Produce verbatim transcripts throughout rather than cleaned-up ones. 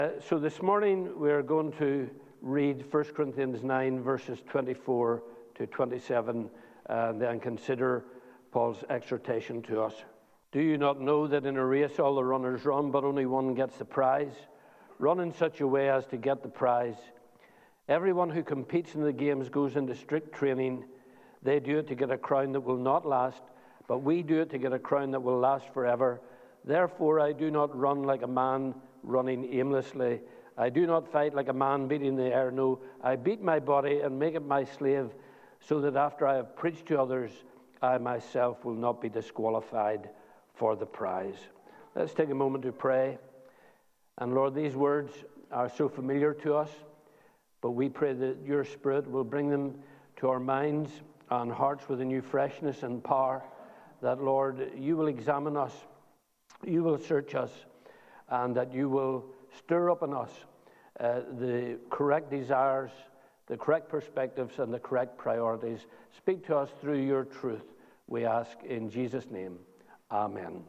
Uh, so this morning we're going to read First Corinthians nine, verses twenty-four to twenty-seven, and then consider Paul's exhortation to us. Do you not know that in a race all the runners run, but only one gets the prize? Run in such a way as to get the prize. Everyone who competes in the games goes into strict training. They do it to get a crown that will not last, but we do it to get a crown that will last forever. Therefore I do not run like a man running aimlessly. I do not fight like a man beating the air. No, I beat my body and make it my slave, so that after I have preached to others, I myself will not be disqualified for the prize. Let's take a moment to pray. And Lord, these words are so familiar to us, but we pray that your Spirit will bring them to our minds and hearts with a new freshness and power, that, Lord, you will examine us, you will search us, and that you will stir up in us uh, the correct desires, the correct perspectives, and the correct priorities. Speak to us through your truth, we ask in Jesus' name. Amen.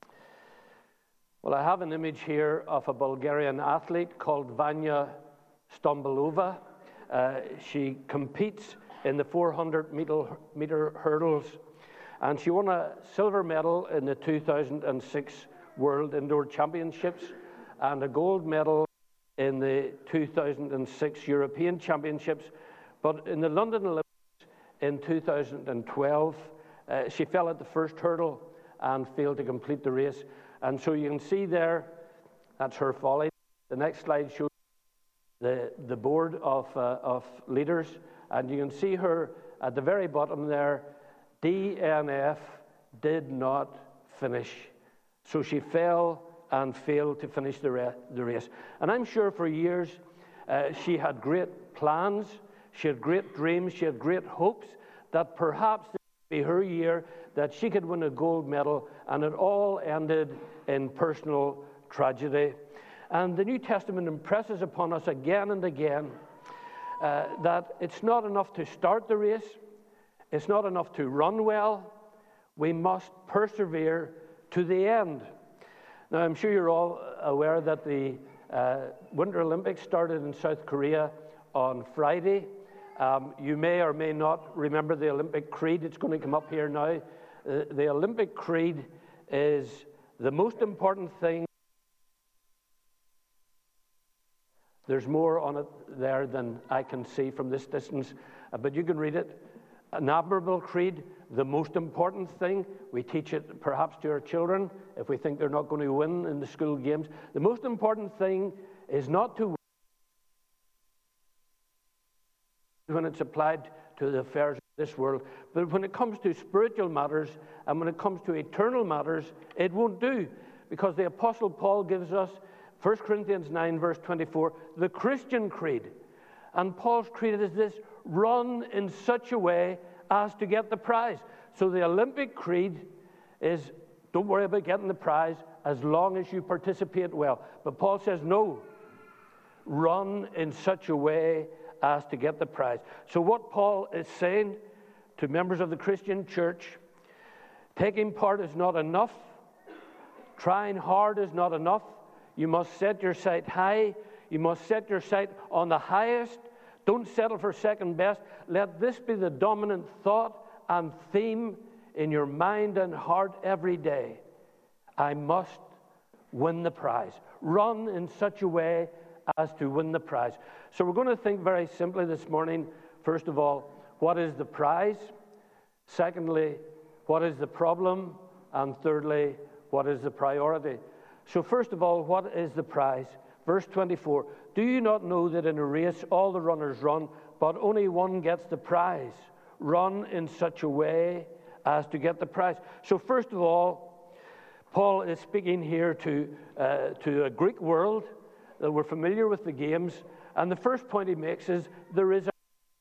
Well, I have an image here of a Bulgarian athlete called Vanya Stambolova. Uh, she competes in the four hundred meter, meter hurdles, and she won a silver medal in the two thousand six World Indoor Championships and a gold medal in the two thousand six European Championships. But in the London Olympics in two thousand twelve, uh, she fell at the first hurdle and failed to complete the race. And so you can see there, that's her folly. The next slide shows the, the board of, uh, of leaders, and you can see her at the very bottom there, D N F, did not finish. So she fell and failed to finish the, re- the race. And I'm sure for years uh, she had great plans, she had great dreams, she had great hopes that perhaps this would be her year, that she could win a gold medal, and it all ended in personal tragedy. And the New Testament impresses upon us again and again uh, that it's not enough to start the race, it's not enough to run well, we must persevere to the end. Now, I'm sure you're all aware that the uh, Winter Olympics started in South Korea on Friday. Um, you may or may not remember the Olympic Creed. It's going to come up here now. Uh, the Olympic Creed is the most important thing. There's more on it there than I can see from this distance, uh, but you can read it. An admirable creed, the most important thing. We teach it perhaps to our children if we think they're not going to win in the school games. The most important thing is not to win when it's applied to the affairs of this world, but when it comes to spiritual matters and when it comes to eternal matters, it won't do, because the Apostle Paul gives us First Corinthians nine, verse twenty-four, the Christian creed. And Paul's creed is this: run in such a way as to get the prize. So the Olympic creed is, don't worry about getting the prize as long as you participate well. But Paul says, no, run in such a way as to get the prize. So what Paul is saying to members of the Christian church, taking part is not enough, trying hard is not enough. You must set your sight high. You must set your sight on the highest. Don't settle for second best. Let this be the dominant thought and theme in your mind and heart every day. I must win the prize. Run in such a way as to win the prize. So we're going to think very simply this morning. First of all, what is the prize? Secondly, what is the problem? And thirdly, what is the priority? So first of all, what is the prize? Verse twenty-four, do you not know that in a race all the runners run, but only one gets the prize? Run in such a way as to get the prize. So first of all, Paul is speaking here to, uh, to a Greek world that were familiar with the games, and the first point he makes is there is a,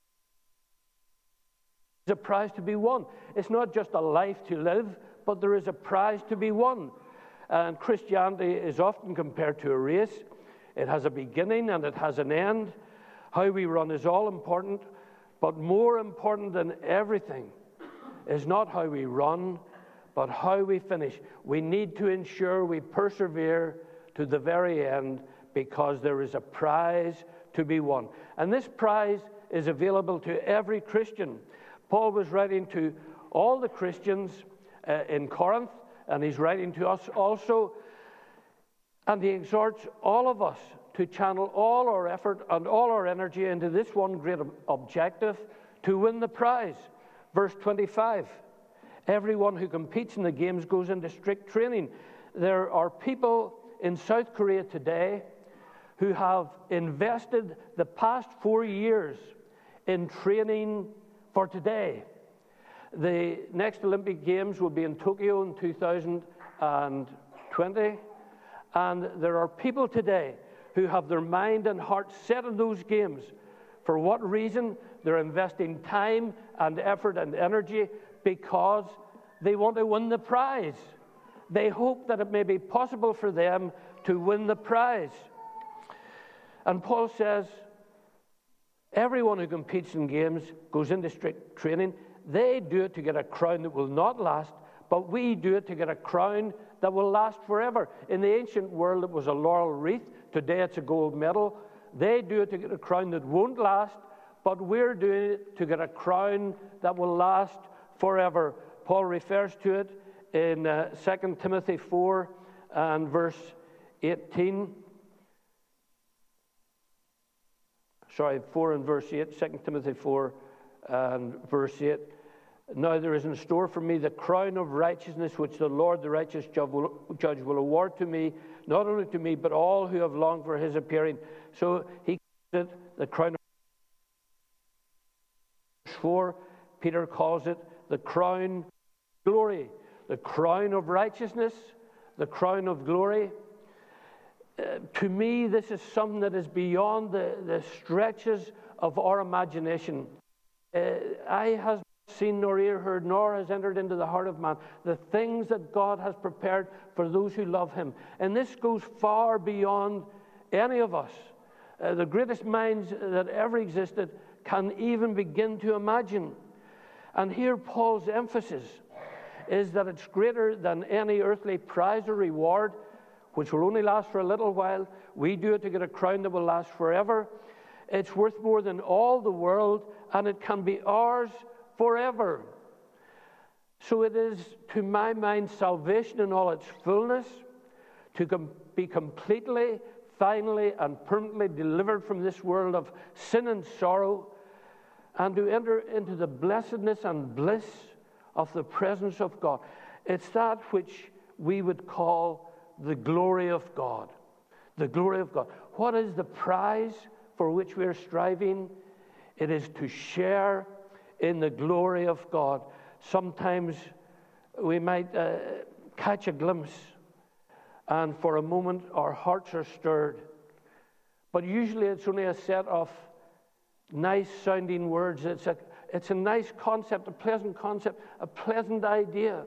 a prize to be won. It's not just a life to live, but there is a prize to be won. And Christianity is often compared to a race. It has a beginning and it has an end. How we run is all important, but more important than everything is not how we run, but how we finish. We need to ensure we persevere to the very end, because there is a prize to be won. And this prize is available to every Christian. Paul was writing to all the Christians uh, in Corinth, and he's writing to us also. And he exhorts all of us to channel all our effort and all our energy into this one great objective, to win the prize. Verse twenty-five, everyone who competes in the games goes into strict training. There are people in South Korea today who have invested the past four years in training for today. The next Olympic Games will be in Tokyo in two thousand twenty, and there are people today who have their mind and heart set on those games. For what reason? They're investing time and effort and energy because they want to win the prize. They hope that it may be possible for them to win the prize. And Paul says, everyone who competes in games goes into strict training. They do it to get a crown that will not last, but we do it to get a crown that will last forever. In the ancient world, it was a laurel wreath. Today, it's a gold medal. They do it to get a crown that won't last, but we're doing it to get a crown that will last forever. Paul refers to it in uh, Second Timothy four and verse eighteen. Sorry, four and verse eight, Second Timothy four and verse eight. Now there is in store for me the crown of righteousness, which the Lord, the righteous judge will, judge, will award to me, not only to me, but all who have longed for his appearing. So he calls it the crown of four. Peter calls it the crown of glory, the crown of righteousness, the crown of glory. Uh, to me, this is something that is beyond the, the stretches of our imagination. Uh, eye has seen nor ear heard, nor has entered into the heart of man the things that God has prepared for those who love him. And this goes far beyond any of us. Uh, the greatest minds that ever existed can even begin to imagine. And here Paul's emphasis is that it's greater than any earthly prize or reward, which will only last for a little while. We do it to get a crown that will last forever. It's worth more than all the world, and it can be ours forever. So it is, to my mind, salvation in all its fullness, to com- be completely, finally, and permanently delivered from this world of sin and sorrow, and to enter into the blessedness and bliss of the presence of God. It's that which we would call the glory of God. The glory of God. What is the prize for which we are striving? It is to share in the glory of God. Sometimes we might uh, catch a glimpse, and for a moment our hearts are stirred. But usually it's only a set of nice sounding words. It's a, it's a nice concept, a pleasant concept, a pleasant idea.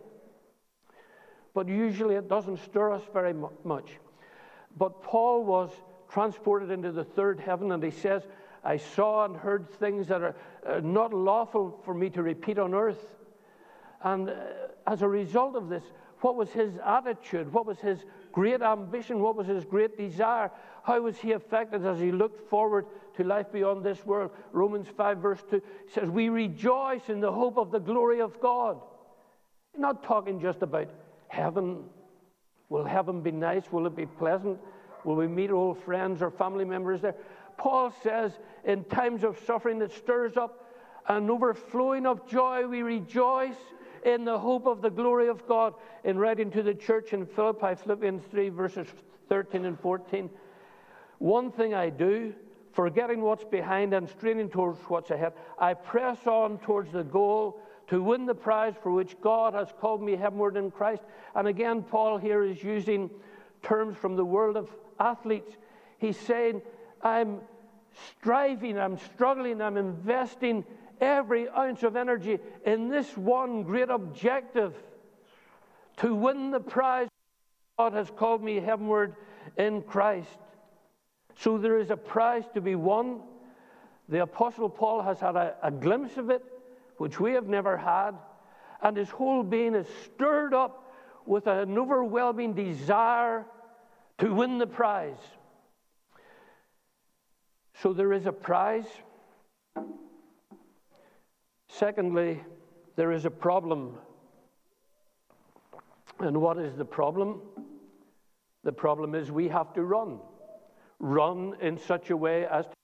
But usually it doesn't stir us very much. But Paul was transported into the third heaven, and he says, I saw and heard things that are uh, not lawful for me to repeat on earth. And uh, as a result of this, what was his attitude? What was his great ambition? What was his great desire? How was he affected as he looked forward to life beyond this world? Romans five verse two says, we rejoice in the hope of the glory of God. You're not talking just about heaven. Will heaven be nice? Will it be pleasant? Will we meet old friends or family members there? Paul says, in times of suffering that stirs up an overflowing of joy, we rejoice in the hope of the glory of God. In writing to the church in Philippi, Philippians three, verses thirteen and fourteen, one thing I do, forgetting what's behind and straining towards what's ahead, I press on towards the goal to win the prize for which God has called me heavenward in Christ. And again, Paul here is using terms from the world of athletes. He's saying, I'm striving, I'm struggling, I'm investing every ounce of energy in this one great objective, to win the prize God has called me heavenward in Christ. So there is a prize to be won. The Apostle Paul has had a, a glimpse of it, which we have never had, and his whole being is stirred up with an overwhelming desire to win the prize. So there is a prize. Secondly, there is a problem. And what is the problem? The problem is we have to run. Run in such a way as to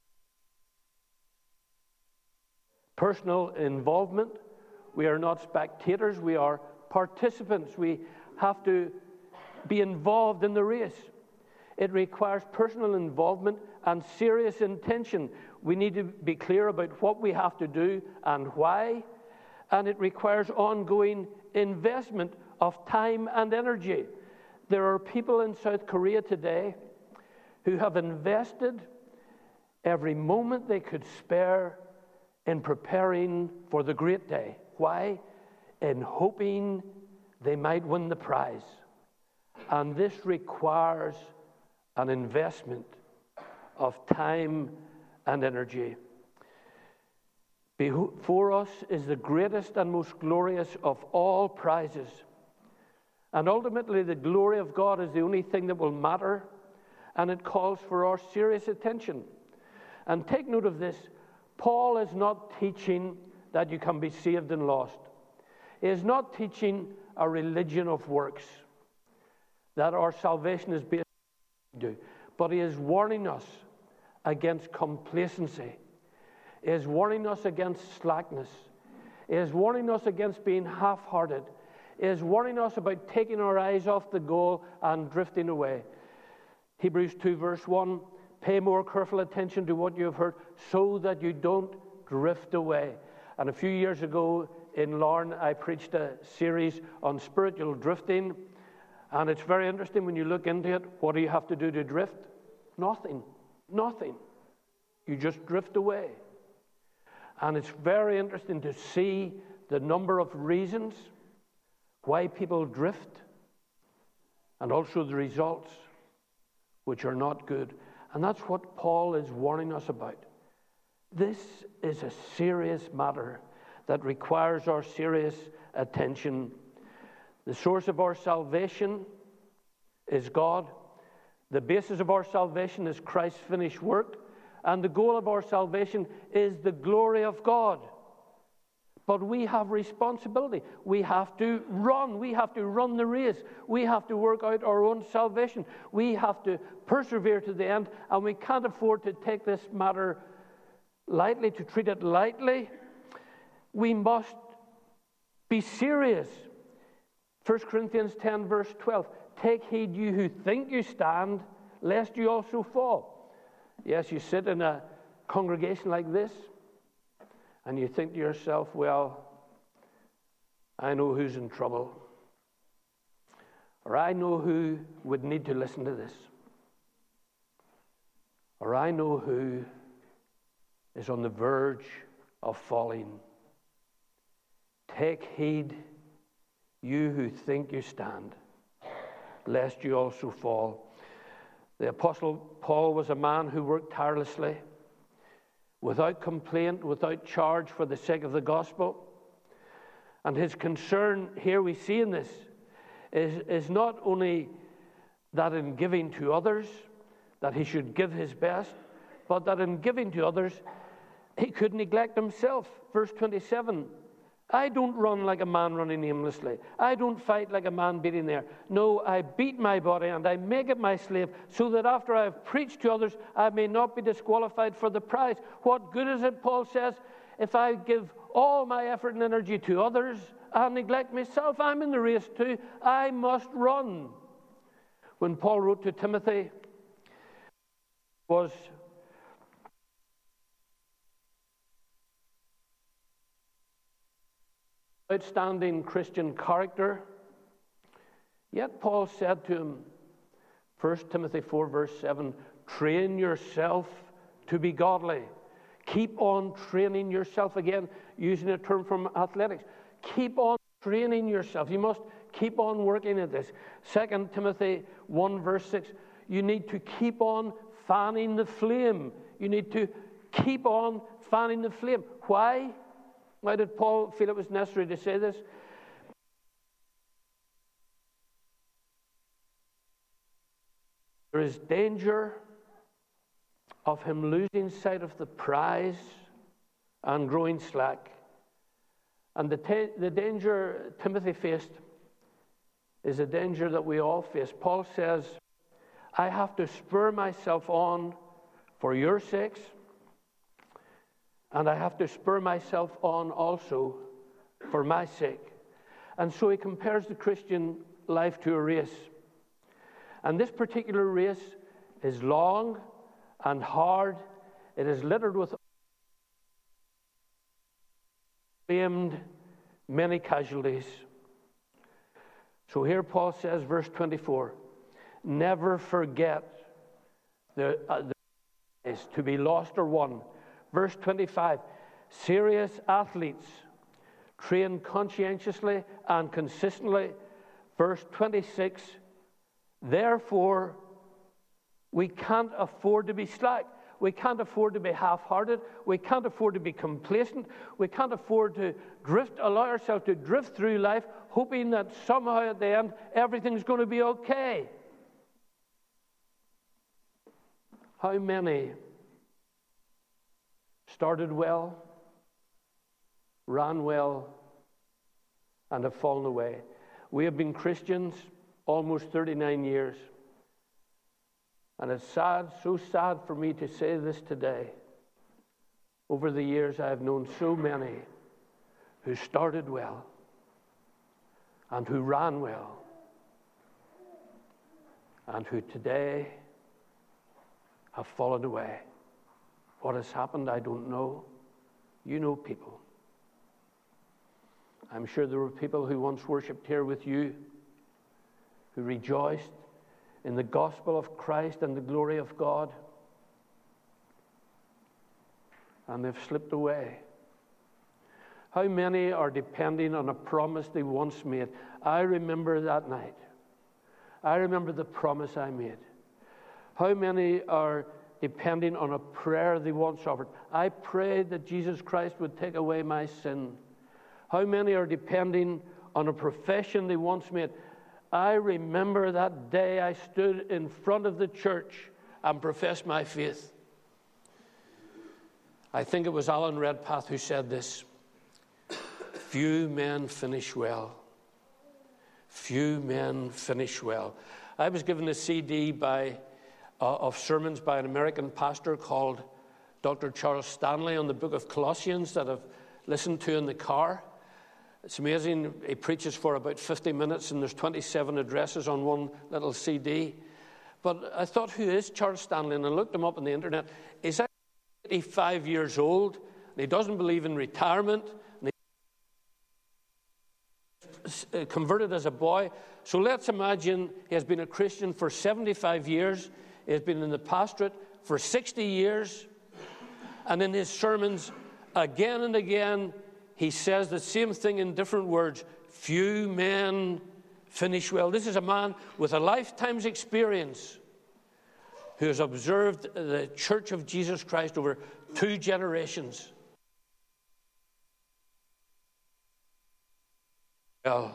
personal involvement. We are not spectators, we are participants. We have to be involved in the race. It requires personal involvement and serious intention. We need to be clear about what we have to do and why. And it requires ongoing investment of time and energy. There are people in South Korea today who have invested every moment they could spare in preparing for the great day. Why? In hoping they might win the prize. And this requires an investment of time and energy. Before us is the greatest and most glorious of all prizes. And ultimately, the glory of God is the only thing that will matter, and it calls for our serious attention. And take note of this. Paul is not teaching that you can be saved and lost. He is not teaching a religion of works, that our salvation is based on what we do. But he is warning us against complacency. He is warning us against slackness. He is warning us against being half-hearted. He is warning us about taking our eyes off the goal and drifting away. Hebrews two verse one, pay more careful attention to what you have heard so that you don't drift away. And a few years ago in Larne, I preached a series on spiritual drifting. And it's very interesting when you look into it. What do you have to do to drift? Nothing. Nothing. You just drift away. And it's very interesting to see the number of reasons why people drift, and also the results, which are not good. And that's what Paul is warning us about. This is a serious matter that requires our serious attention. The source of our salvation is God. The basis of our salvation is Christ's finished work. And the goal of our salvation is the glory of God. But we have responsibility. We have to run. We have to run the race. We have to work out our own salvation. We have to persevere to the end. And we can't afford to take this matter lightly, to treat it lightly. We must be serious. First Corinthians ten verse twelve. Take heed, you who think you stand, lest you also fall. Yes, you sit in a congregation like this, and you think to yourself, well, I know who's in trouble. Or I know who would need to listen to this. Or I know who is on the verge of falling. Take heed, you who think you stand, lest you also fall. The Apostle Paul was a man who worked tirelessly, without complaint, without charge, for the sake of the gospel. And his concern, here we see in this, is, is not only that in giving to others, that he should give his best, but that in giving to others, he could neglect himself. Verse twenty-seven, I don't run like a man running aimlessly. I don't fight like a man beating the air. No, I beat my body and I make it my slave, so that after I have preached to others, I may not be disqualified for the prize. What good is it, Paul says, if I give all my effort and energy to others and neglect myself? I'm in the race too. I must run. When Paul wrote to Timothy, was outstanding Christian character. Yet Paul said to him, First Timothy four verse seven, train yourself to be godly. Keep on training yourself. Again, using a term from athletics. Keep on training yourself. You must keep on working at this. Second Timothy one verse six, you need to keep on fanning the flame. You need to keep on fanning the flame. Why? Why did Paul feel it was necessary to say this? There is danger of him losing sight of the prize and growing slack. And the, te- the danger Timothy faced is a danger that we all face. Paul says, I have to spur myself on for your sakes, and I have to spur myself on also for my sake. And so he compares the Christian life to a race. And this particular race is long and hard. It is littered with claimed many casualties. So here Paul says, verse twenty-four, never forget the, uh, the is to be lost or won. Verse twenty-five, serious athletes train conscientiously and consistently. Verse twenty-six, therefore we can't afford to be slack. We can't afford to be half-hearted. We can't afford to be complacent. We can't afford to drift, allow ourselves to drift through life hoping that somehow at the end everything's going to be okay. How many started well, ran well, and have fallen away? We have been Christians almost thirty-nine years. And it's sad, so sad for me to say this today. Over the years, I have known so many who started well and who ran well and who today have fallen away. What has happened, I don't know. You know people. I'm sure there were people who once worshipped here with you, who rejoiced in the gospel of Christ and the glory of God, and they've slipped away. How many are depending on a promise they once made? I remember that night. I remember the promise I made. How many are depending on a prayer they once offered? I prayed that Jesus Christ would take away my sin. How many are depending on a profession they once made? I remember that day I stood in front of the church and professed my faith. I think it was Alan Redpath who said this: few men finish well. Few men finish well. I was given a C D by, uh, of sermons by an American pastor called Doctor Charles Stanley on the book of Colossians that I've listened to in the car. It's amazing. He preaches for about fifty minutes, and there's twenty-seven addresses on one little C D. But I thought, who is Charles Stanley? And I looked him up on the internet. He's eighty-five years old, and he doesn't believe in retirement. And he converted as a boy. So let's imagine he has been a Christian for seventy-five years. He has been in the pastorate for sixty years. And in his sermons, again and again, he says the same thing in different words. Few men finish well. This is a man with a lifetime's experience who has observed the Church of Jesus Christ over two generations. Well,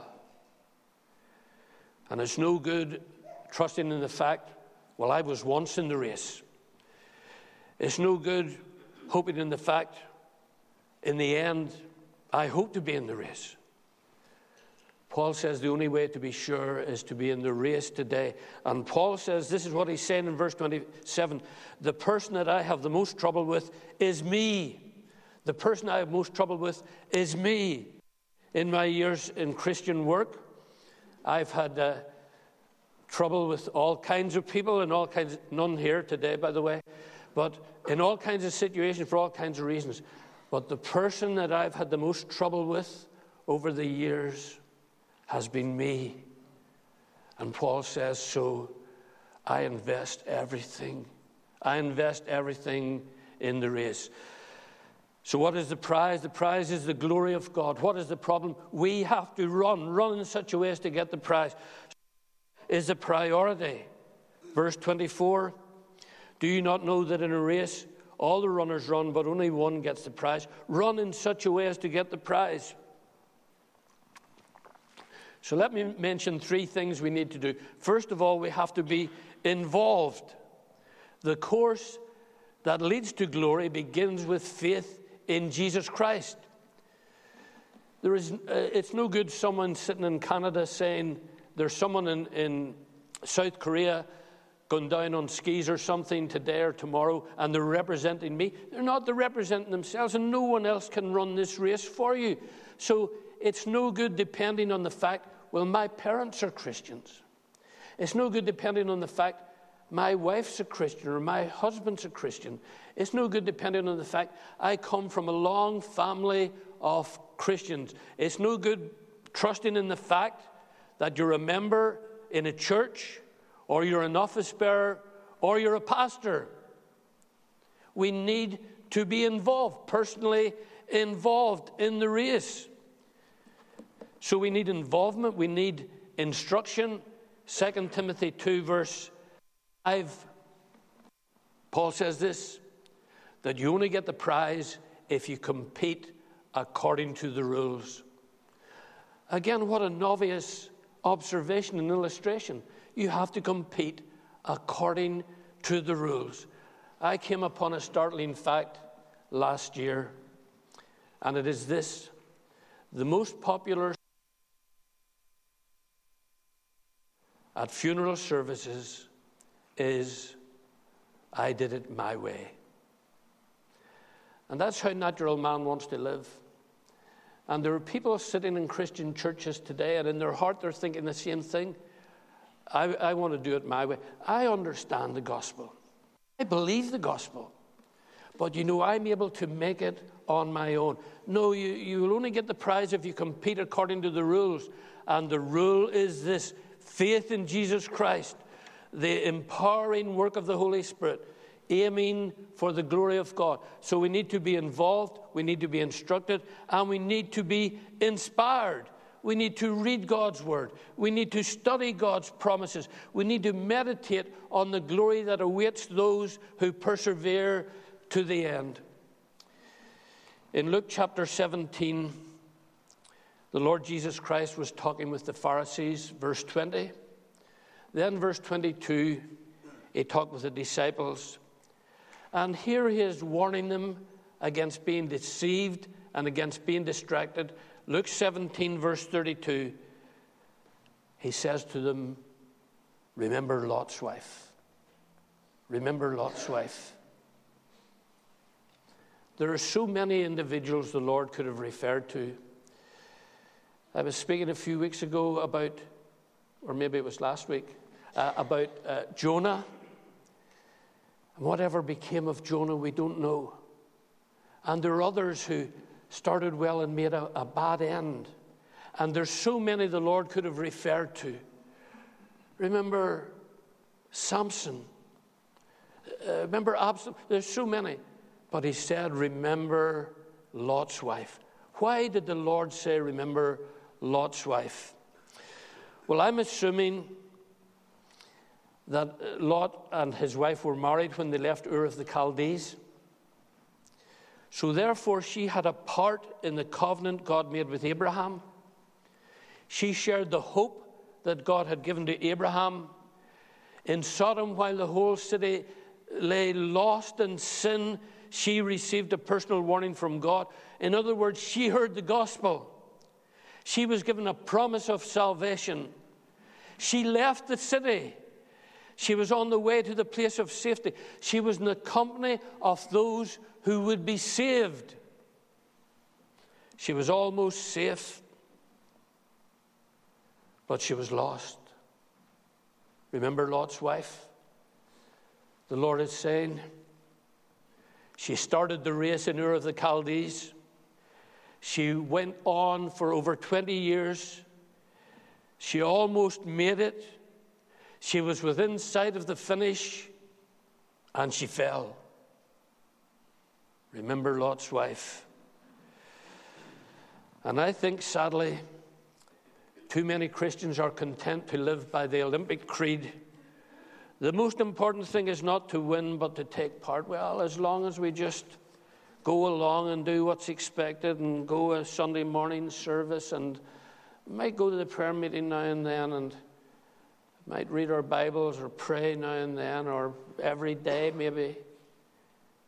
and it's no good trusting in the fact, well, I was once in the race. It's no good hoping in the fact, in the end, I hope to be in the race. Paul says the only way to be sure is to be in the race today. And Paul says, this is what he's saying in verse twenty-seven, the person that I have the most trouble with is me. The person I have most trouble with is me. In my years in Christian work, I've had uh, trouble with all kinds of people and all kinds, none here today, by the way, but in all kinds of situations for all kinds of reasons. But the person that I've had the most trouble with over the years has been me. And Paul says, so I invest everything. I invest everything in the race. So what is the prize? The prize is the glory of God. What is the problem? We have to run, run in such a way as to get the prize. Is the priority. Verse twenty-four, do you not know that in a race all the runners run, but only one gets the prize? Run in such a way as to get the prize. So let me mention three things we need to do. First of all, we have to be involved. The course that leads to glory begins with faith in Jesus Christ. There is, uh, it's no good someone sitting in Canada saying there's someone in, in South Korea going down on skis or something today or tomorrow, and they're representing me. They're not. They're representing themselves, and no one else can run this race for you. So it's no good depending on the fact, well, my parents are Christians. It's no good depending on the fact my wife's a Christian or my husband's a Christian. It's no good depending on the fact I come from a long family of Christians. It's no good trusting in the fact that you're a member in a church, or you're an office bearer, or you're a pastor. We need to be involved, personally involved in the race. So we need involvement, we need instruction. Second Timothy two, verse five, Paul says this, that you only get the prize if you compete according to the rules. Again, what a novice observation and illustration. You have to compete according to the rules. I came upon a startling fact last year, and it is this: the most popular at funeral services is, I did it my way. And that's how natural man wants to live. And there are people sitting in Christian churches today, and in their heart they're thinking the same thing. I, I want to do it my way. I understand the gospel. I believe the gospel. But, you know, I'm able to make it on my own. No, you, you will only get the prize if you compete according to the rules. And the rule is this: faith in Jesus Christ, the empowering work of the Holy Spirit, aiming for the glory of God. So we need to be involved, we need to be instructed, and we need to be inspired. We need to read God's word. We need to study God's promises. We need to meditate on the glory that awaits those who persevere to the end. In Luke chapter seventeen, the Lord Jesus Christ was talking with the Pharisees, verse twenty. Then verse twenty-two, he talked with the disciples. And here he is warning them against being deceived and against being distracted. Luke seventeen, verse thirty-two, he says to them, remember Lot's wife. Remember Lot's wife. There are so many individuals the Lord could have referred to. I was speaking a few weeks ago about, or maybe it was last week, uh, about uh, Jonah. And whatever became of Jonah, we don't know. And there are others who started well and made a, a bad end. And there's so many the Lord could have referred to. Remember Samson. Uh, remember Absalom. There's so many. But he said, remember Lot's wife. Why did the Lord say, remember Lot's wife? Well, I'm assuming that Lot and his wife were married when they left Ur of the Chaldees. So therefore, she had a part in the covenant God made with Abraham. She shared the hope that God had given to Abraham. In Sodom, while the whole city lay lost in sin, she received a personal warning from God. In other words, she heard the gospel. She was given a promise of salvation. She left the city. She was on the way to the place of safety. She was in the company of those who would be saved. She was almost safe, but she was lost. Remember Lot's wife? The Lord is saying, she started the race in Ur of the Chaldees. She went on for over twenty years. She almost made it. She was within sight of the finish, and she fell. Remember Lot's wife. And I think, sadly, too many Christians are content to live by the Olympic creed. The most important thing is not to win, but to take part. Well, as long as we just go along and do what's expected and go a Sunday morning service and might go to the prayer meeting now and then and might read our Bibles or pray now and then or every day maybe.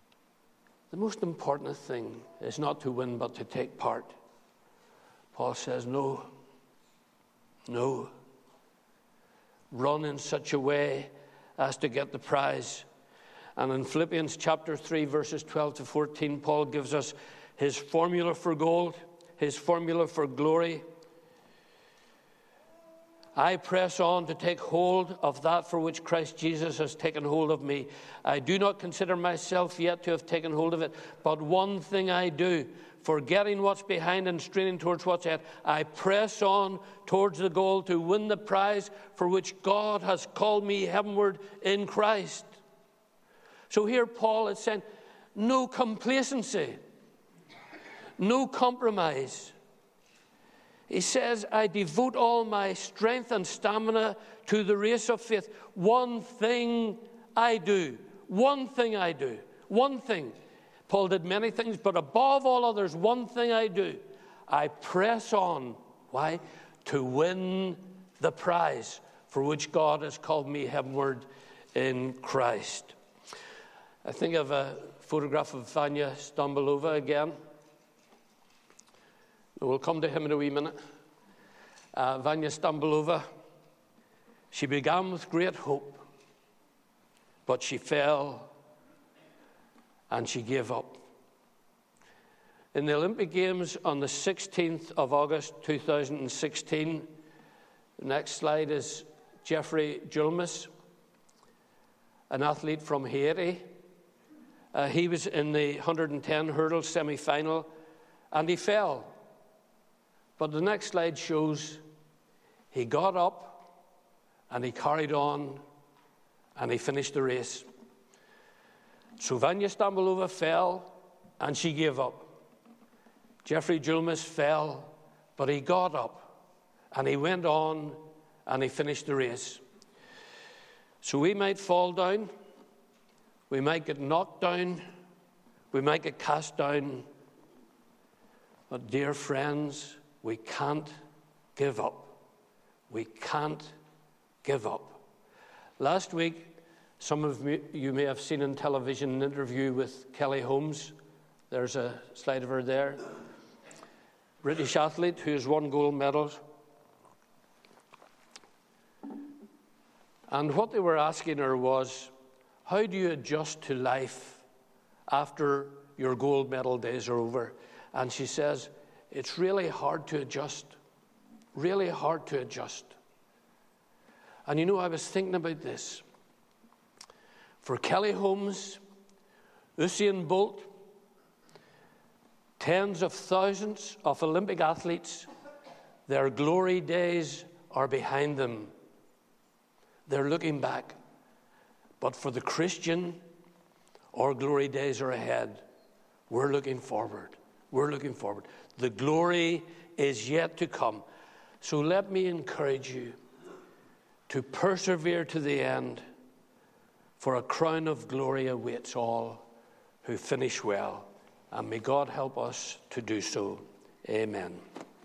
The most important thing is not to win, but to take part. Paul says, no, no. Run in such a way as to get the prize. And in Philippians chapter three, verses twelve to fourteen, Paul gives us his formula for gold, his formula for glory. I press on to take hold of that for which Christ Jesus has taken hold of me. I do not consider myself yet to have taken hold of it, but one thing I do, forgetting what's behind and straining towards what's ahead, I press on towards the goal to win the prize for which God has called me heavenward in Christ. So here Paul is saying, no complacency, no compromise. He says, I devote all my strength and stamina to the race of faith. One thing I do. One thing I do. One thing. Paul did many things, but above all others, one thing I do. I press on. Why? To win the prize for which God has called me heavenward in Christ. I think of a photograph of Vanya Stambolova again. We'll come to him in a wee minute. Uh, Vanya Stambolova, she began with great hope, but she fell and she gave up. In the Olympic Games on the sixteenth of August two thousand sixteen, the next slide is Jeffrey Julmus, an athlete from Haiti. Uh, he was in the one hundred ten hurdle semi-final and he fell. But the next slide shows he got up and he carried on and he finished the race. So Vanya Stambolova fell and she gave up. Jeffrey Julmus fell, but he got up and he went on and he finished the race. So we might fall down, we might get knocked down, we might get cast down, but dear friends, we can't give up. We can't give up. Last week, some of you may have seen on television an interview with Kelly Holmes. There's a slide of her there. British athlete who has won gold medals. And what they were asking her was, how do you adjust to life after your gold medal days are over? And she says, it's really hard to adjust, really hard to adjust. And you know, I was thinking about this. For Kelly Holmes, Usain Bolt, tens of thousands of Olympic athletes, their glory days are behind them. They're looking back. But for the Christian, our glory days are ahead. We're looking forward. We're looking forward. The glory is yet to come. So let me encourage you to persevere to the end, for a crown of glory awaits all who finish well. And may God help us to do so. Amen.